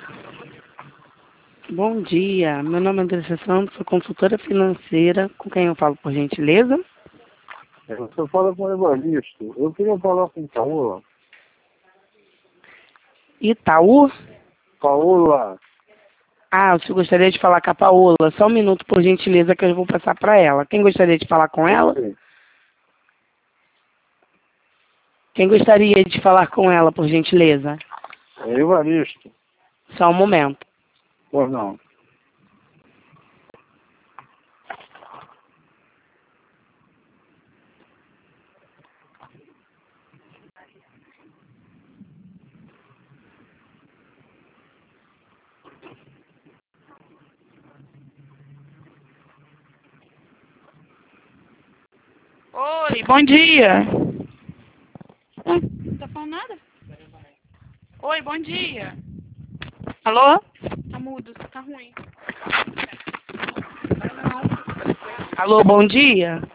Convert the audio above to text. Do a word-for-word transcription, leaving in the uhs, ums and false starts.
Bom dia, meu nome é Andressa Santos, sou consultora financeira. Com quem eu falo, por gentileza? É, você fala com o Evaristo. Eu queria falar com Paola. Itaú? Paola. Ah, o senhor gostaria de falar com a Paola? Só um minuto, por gentileza, que eu vou passar para ela. Quem gostaria de falar com ela? Sim. Quem gostaria de falar com ela, por gentileza? É Evaristo. Só um momento. Pois não. Oi, bom dia. Ah, não tá falando nada? Oi, bom dia. Alô? Tá mudo, tá ruim. Alô, bom dia.